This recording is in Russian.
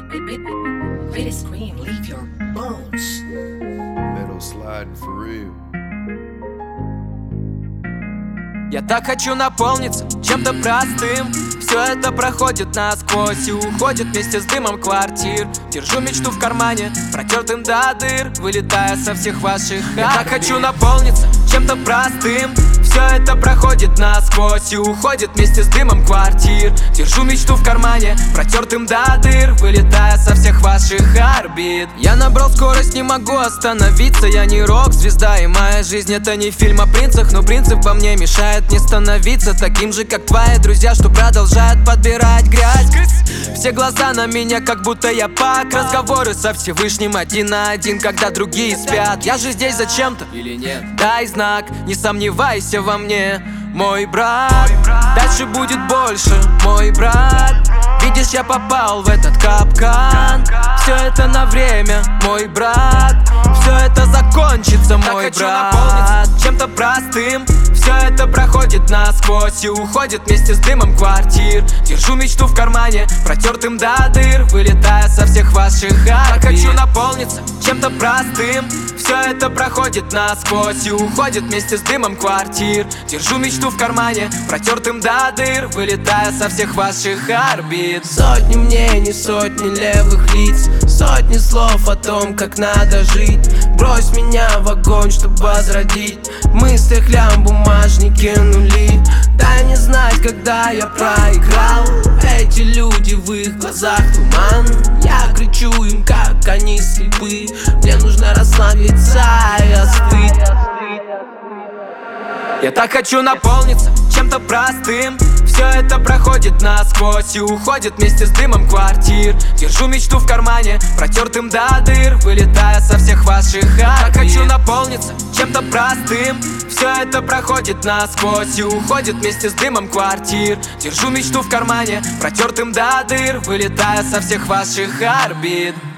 Pretty scream, leave your bones. Metal sliding for real. Я так хочу наполниться чем-то простым. Все это проходит насквозь и уходит вместе с дымом квартир. Держу мечту в кармане, протертым до дыр, вылетая со всех ваших орбит. Я так хочу наполниться чем-то простым. Все это проходит насквозь и уходит вместе с дымом квартир. Держу мечту в кармане, протертым до дыр, вылетая со всех ваших орбит. Я набрал скорость, не могу остановиться. Я не рок-звезда, и моя жизнь это не фильм о принцах. Но принцип во мне мешает не становиться таким же, как твои друзья, что продолжают подбирать грязь. Все глаза на меня, как будто я пак. Разговоры со Всевышним один на один, когда другие спят. Я же здесь зачем-то или нет? Дай знак, не сомневайся во мне, мой брат. Дальше будет больше, мой брат. Видишь, я попал в этот капкан. Все это на время, мой брат. Все это закончится, мой брат. Чем-то простым. Все это проходит насквозь и уходит вместе с дымом квартир. Держу мечту в кармане, протертым до дыр, вылетая со всех ваших орбит. Я хочу наполниться чем-то простым. Все это проходит насквозь и уходит вместе с дымом квартир. Держу мечту в кармане, протертым до дыр, вылетая со всех ваших орбит. Сотни мнений, сотни левых лиц, сотни слов о том, как надо жить. Брось меня в огонь, чтобы возродить. В мыслях лям, бумажники нули. Дай мне знать, когда я проиграл. Эти люди, в их глазах туман. Я кричу им, как они слепы. Мне нужно расслабиться и остыть. Я так хочу наполниться чем-то простым. Все это проходит насквозь и уходит вместе с дымом квартир. Держу мечту в кармане, протертым до дыр, вылетая со всех ваших орбит. Я хочу наполниться чем-то простым. Все это проходит насквозь и уходит вместе с дымом квартир. Держу мечту в кармане, протертым до дыр, вылетая со всех ваших орбит.